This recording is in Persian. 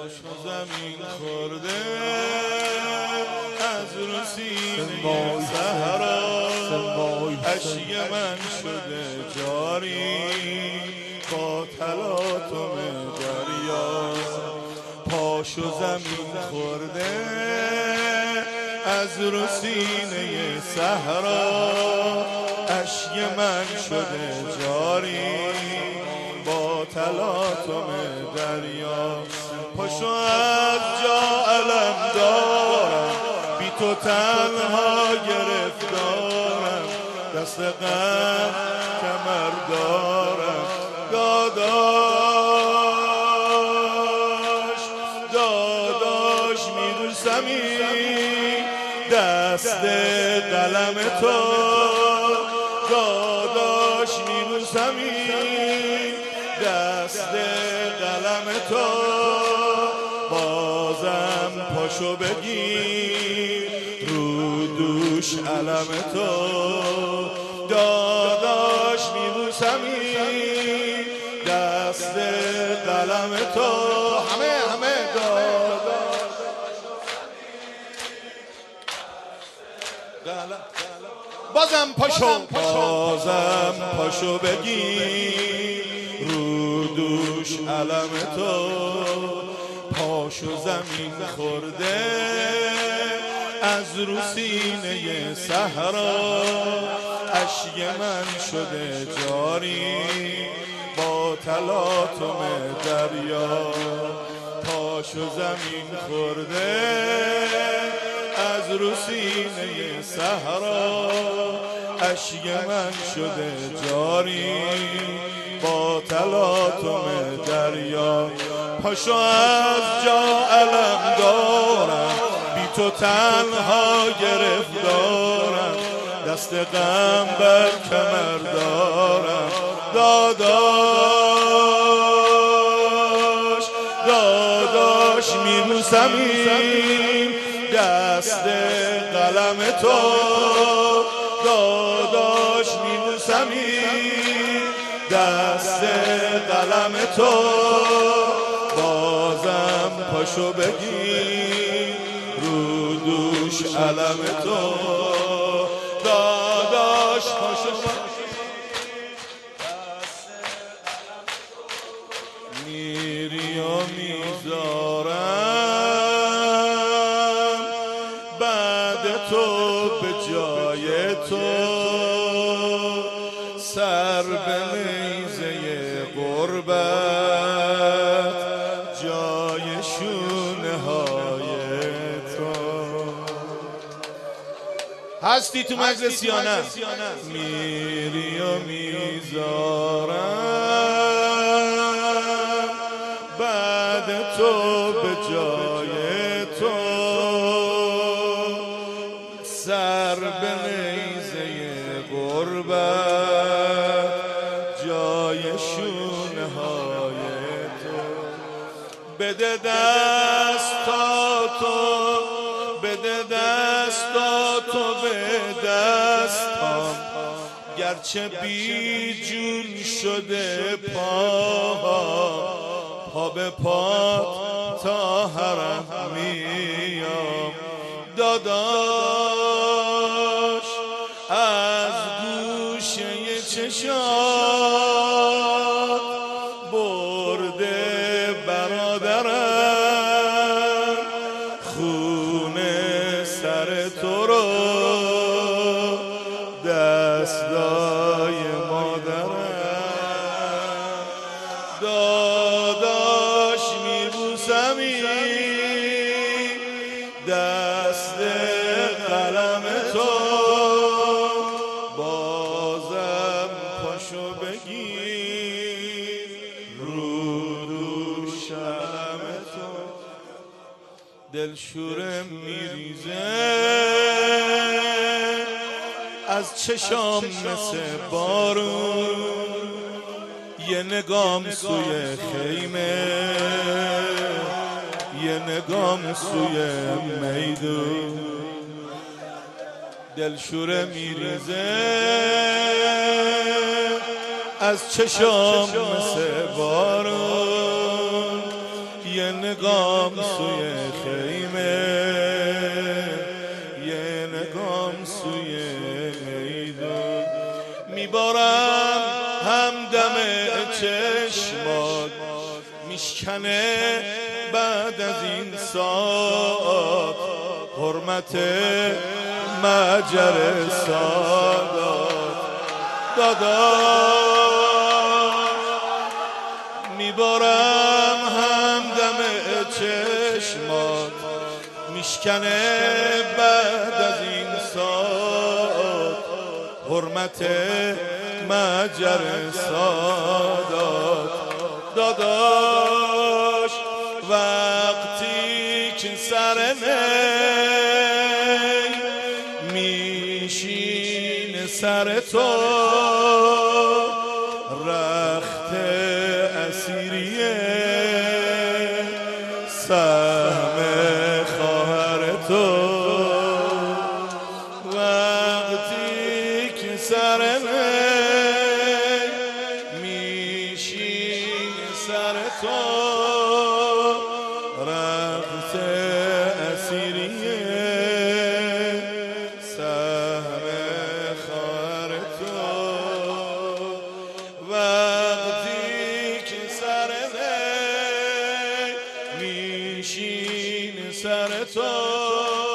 پاشو زمین خورده از رو سینه صحرا اشی من شده جاری با تلاطم دریا پاشو زمین خورده از رو سینه صحرا اشی من شده جاری با تلاطم دریا پاشو از جا علم دارم بی تو تنها گرفتارم دست غم کمر دارم داداش میبوسمی دست قلم تو داداش میبوسمی دست قلم تو بازم پاشو بگیر رو دوش علم تو داداش میبوسمی دست قلم تو همه داداش بازم پاشو بگیر رو دوش علم تو پاشو زمین خورده از رو سینه صحرا اشی من شده جاری با تلاطم دریا پاشو زمین خورده از رو سینه صحرا اشی من شده جاری با تلاطم دریا پاشو از جا علم دارم بی تو تنها گرفتارم دست غم بر کمر دارم داداش میبوسمی دست قلم تو داداش میبوسمی دست قلم تو بازم پاشو بگیر رو دوش علم تو داداش پاشو میری و میذارم بعد تو به جای تو سر به نیزه غربت جای شونه های تو هستی تو مجلس یا نه میری و میذارم بعد تو به جای تو سر به نیزه غربت جای شونه های تو بده دستاتو بده دستاتو به دستام گرچه بی جون شده پا به پا تا حرم میام داداش از گوشه چشات برده برادرم خونه سر تو رو دستای مادرم داداش میبوسمی دست قلم تو بازم پاشو بگیر رو دوش علم تو دلشورم میریزه از چشام مثل بارون یه نگام سوی خیمه یه نگام سوی میدون دلشوره میریزه از چشام مثل بارون یه نگام سوی خیمه، یه نگام سوی میدون. میبارم همدم چشمات، میشکنه بعد از این ساعت حرمت مجر سادات. داداش میبارم همدم چشمات، میشکنه بعد از این ساعت حرمت مجر سادات. داداش وقتی که سر میشین سر تو، رخت اسیریه سهم خواهر تو. وقتی که سر میشین سر تو، رخت اسیریه سهم خواهر تو. وقتی که سر میشین سر تو،